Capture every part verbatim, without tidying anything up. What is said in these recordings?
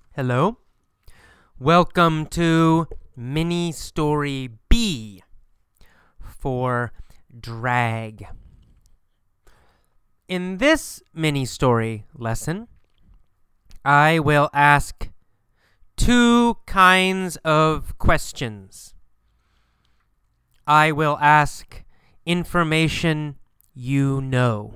Hello. Welcome to Mini Story B for drag. In this mini story lesson, I will ask two kinds of questions. I will ask information you know,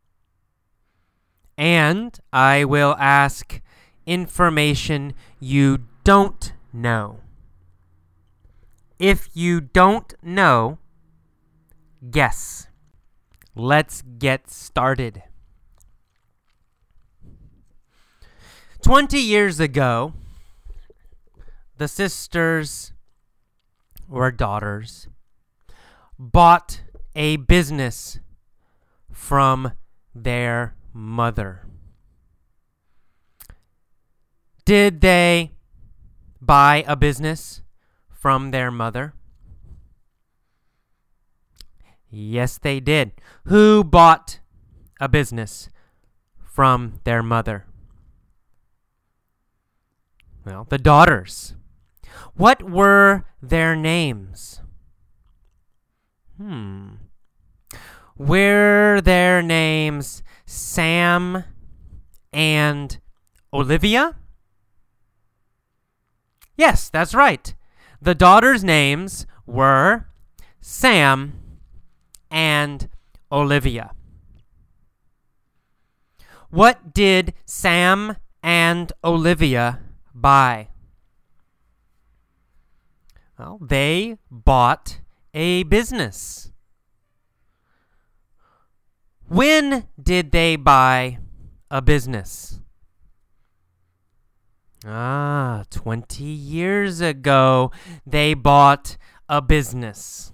and I will ask information you don't know. If you don't know, guess. Let's get started. Twenty years ago, the sisters or daughters bought a business from their mother. Did they buy a business from their mother? Yes, they did. Who bought a business from their mother? Well, the daughters. What were their names? Hmm. Were their names Sam and Olivia? Yes, that's right. The daughters' names were Sam and Olivia. What did Sam and Olivia buy? Well, they bought a business. When did they buy a business? Ah, twenty years ago, they bought a business.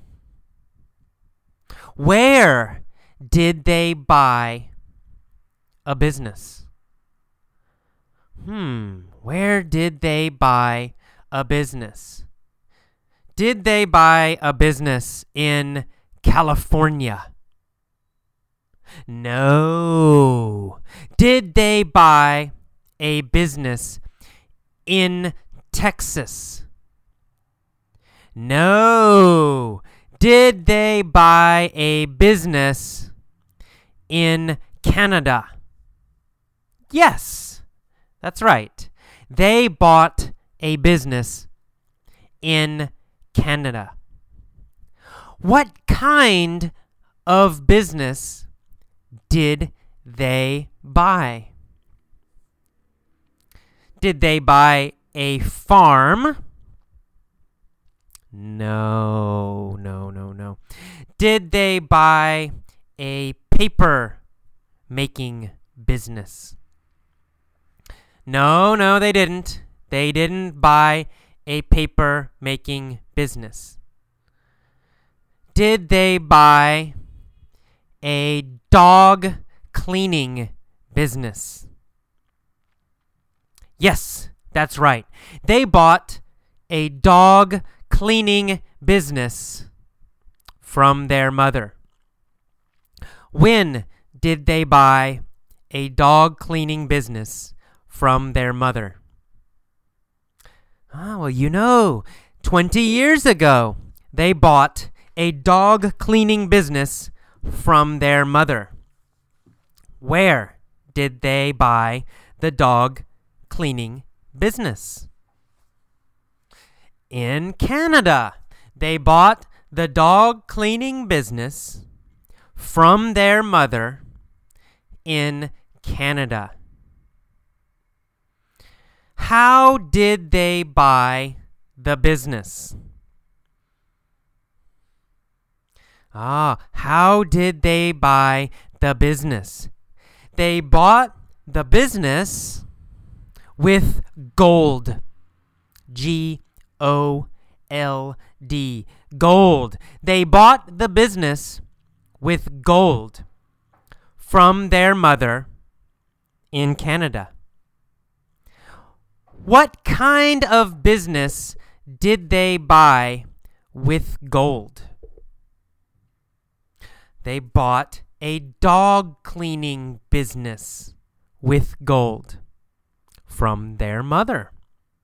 Where did they buy a business? Hmm, where did they buy a business? Did they buy a business in California? No. Did they buy a business in Texas? No. Did they buy a business in Canada? Yes, that's right. They bought a business in Canada. What kind of business did they buy? Did they buy a farm? No, no, no, no. Did they buy a paper making business? No, no, they didn't. They didn't buy a paper making business. Did they buy a dog cleaning business? Yes, that's right. They bought a dog cleaning business from their mother. When did they buy a dog cleaning business from their mother? Ah, well, you know, twenty years ago, they bought a dog cleaning business from their mother. Where did they buy the dog cleaning business? In Canada. They bought the dog cleaning business from their mother in Canada. How did they buy the business? Ah, how did they buy the business? They bought the business with gold. G O L D. Gold. They bought the business with gold from their mother in Canada. What kind of business did they buy with gold? They bought a dog cleaning business with gold from their mother?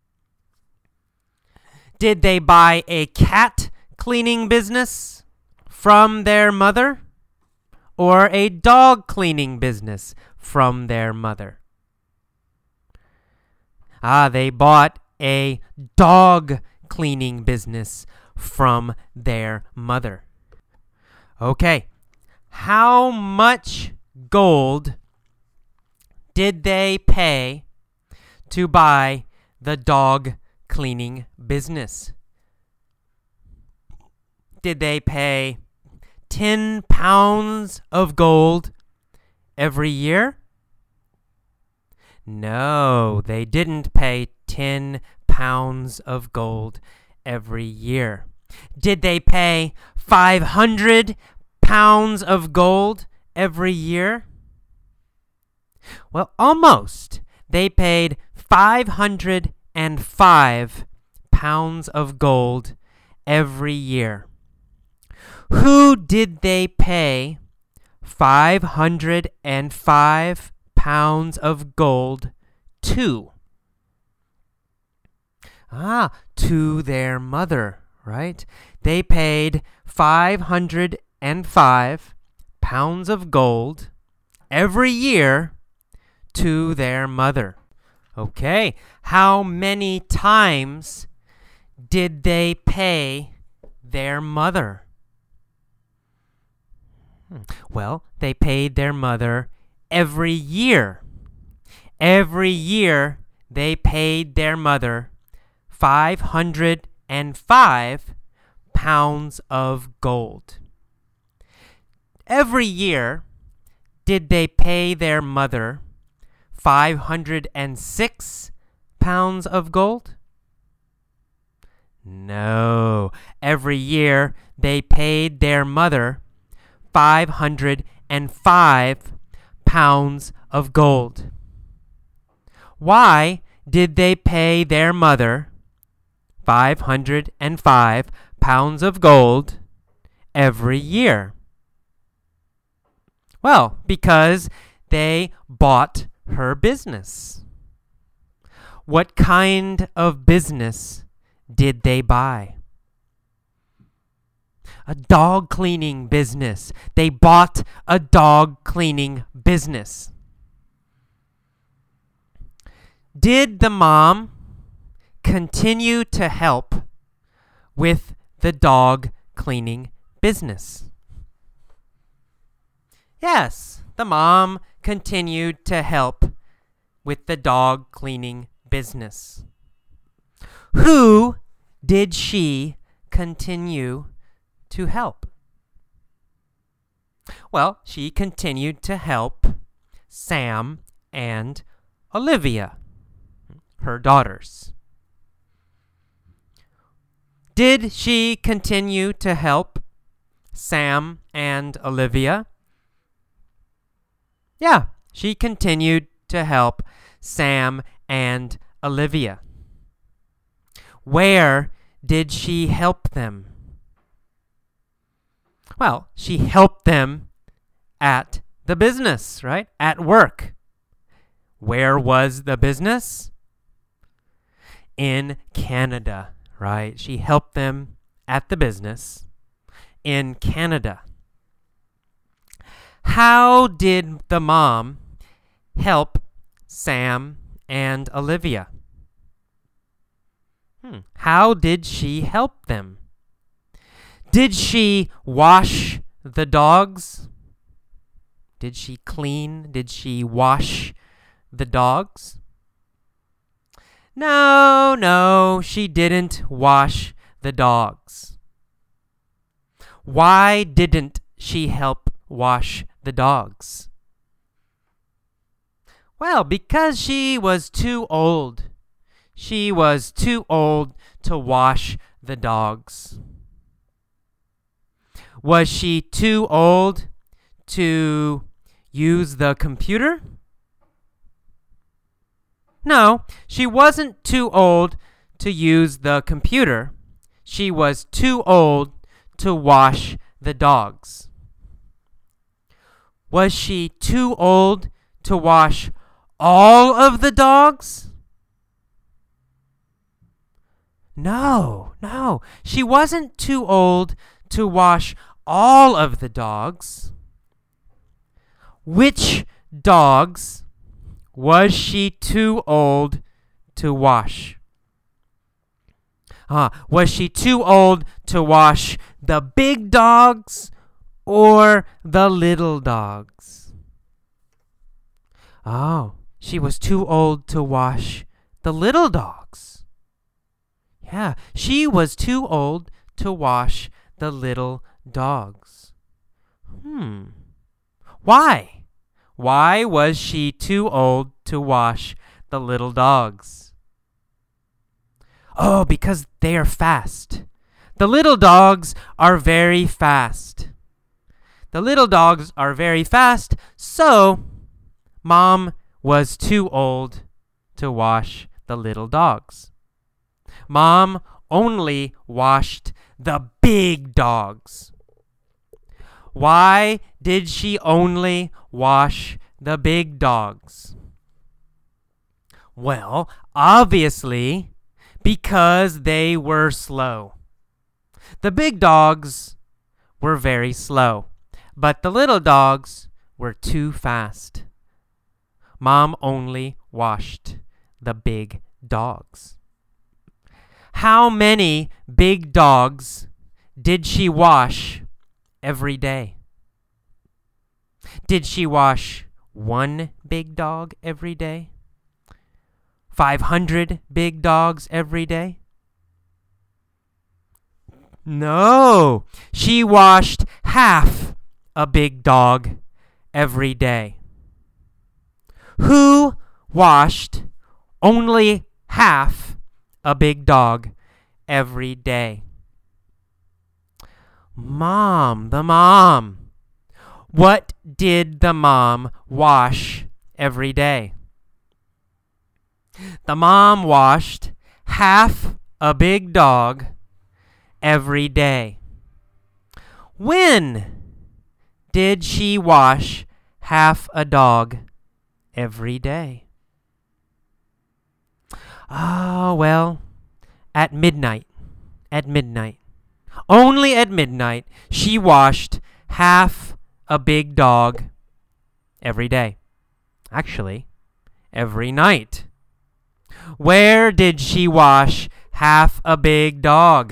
Did they buy a cat cleaning business from their mother, or a dog cleaning business from their mother? Ah, they bought a dog cleaning business from their mother. Okay, how much gold did they pay to buy the dog cleaning business? Did they pay ten pounds of gold every year? No, they didn't pay ten pounds of gold every year. Did they pay five hundred pounds of gold every year? Well, almost. They paid five hundred five pounds of gold every year. Who did they pay five hundred five pounds of gold to? Ah, to their mother, right? They paid five hundred five pounds of gold every year to their mother. Okay, how many times did they pay their mother? Well, they paid their mother every year. Every year they paid their mother five hundred five pounds of gold. Every year did they pay their mother five hundred six pounds of gold? No. Every year they paid their mother five hundred five pounds of gold. Why did they pay their mother five hundred five pounds of gold every year? Well, because they bought her business. What kind of business did they buy? A dog cleaning business. They bought a dog cleaning business. Did the mom continue to help with the dog cleaning business? Yes, the mom continued to help with the dog cleaning business. Who did she continue to help? Well, she continued to help Sam and Olivia, her daughters. Did she continue to help Sam and Olivia? Yeah, she continued to help Sam and Olivia. Where did she help them? Well, she helped them at the business, right? At work. Where was the business? In Canada, right? She helped them at the business in Canada. How did the mom help Sam and Olivia? Hmm. How did she help them? Did she wash the dogs? Did she clean? Did she wash the dogs? No, no, she didn't wash the dogs. Why didn't she help wash the dogs? Well, because she was too old. She was too old to wash the dogs. Was she too old to use the computer? No, she wasn't too old to use the computer. She was too old to wash the dogs. Was she too old to wash all of the dogs? No, no. She wasn't too old to wash all of the dogs. Which dogs was she too old to wash? Uh, was she too old to wash the big dogs or the little dogs? Oh, she was too old to wash the little dogs. Yeah, she was too old to wash the little dogs. Hmm. Why? Why was she too old to wash the little dogs? Oh, because they are fast. The little dogs are very fast. The little dogs are very fast, so Mom was too old to wash the little dogs. Mom only washed the big dogs. Why did she only wash the big dogs? Well, obviously, because they were slow. The big dogs were very slow, but the little dogs were too fast. Mom only washed the big dogs. How many big dogs did she wash every day? Did she wash one big dog every day? Five hundred big dogs every day? No, she washed half a big dog every day. Who washed only half a big dog every day? Mom, the mom. What did the mom wash every day? The mom washed half a big dog every day. When did she wash half a dog every day? Oh, well, at midnight. At midnight. Only at midnight she washed half a big dog every day. Actually, every night. Where did she wash half a big dog?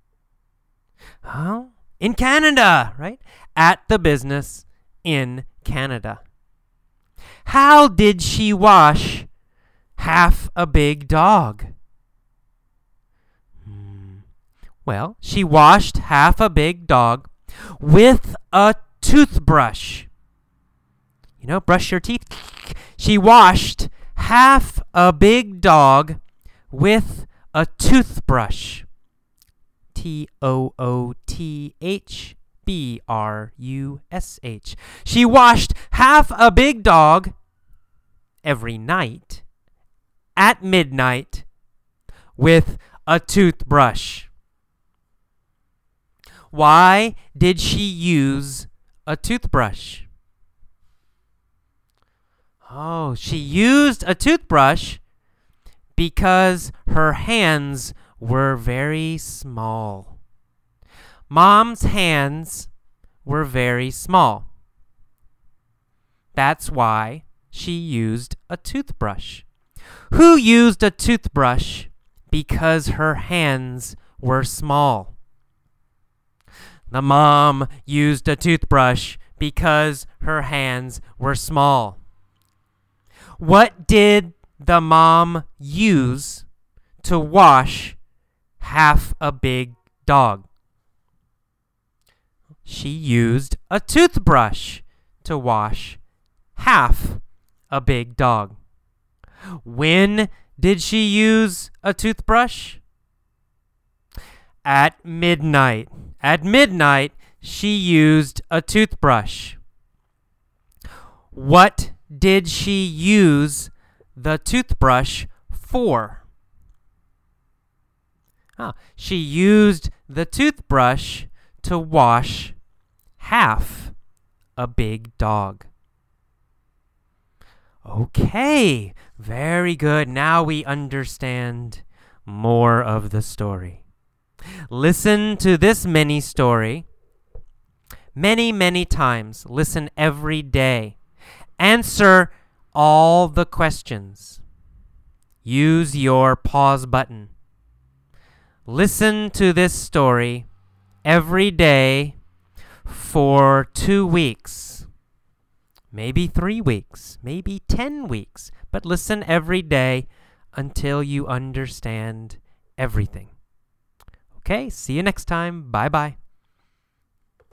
Oh, in Canada, right? At the business in Canada. How did she wash half a big dog? Hmm. Well, she washed half a big dog with a toothbrush. You know, brush your teeth. She washed half a big dog with a toothbrush. T O O T H B R U S H. She washed half a big dog every night at midnight with a toothbrush. Why did she use a toothbrush? Oh, she used a toothbrush because her hands were very small. Mom's hands were very small. That's why she used a toothbrush. Who used a toothbrush because her hands were small? The mom used a toothbrush because her hands were small. What did the mom use to wash half a big dog? She used a toothbrush to wash half a big dog. When did she use a toothbrush? At midnight. At midnight, she used a toothbrush. What did she use the toothbrush for? Oh, she used the toothbrush to wash half a big dog. Okay, very good. Now we understand more of the story. Listen to this mini story many, many times. Listen every day. Answer all the questions. Use your pause button. Listen to this story every day for two weeks, maybe three weeks, maybe ten weeks, but listen every day until you understand everything. Okay, see you next time. Bye-bye.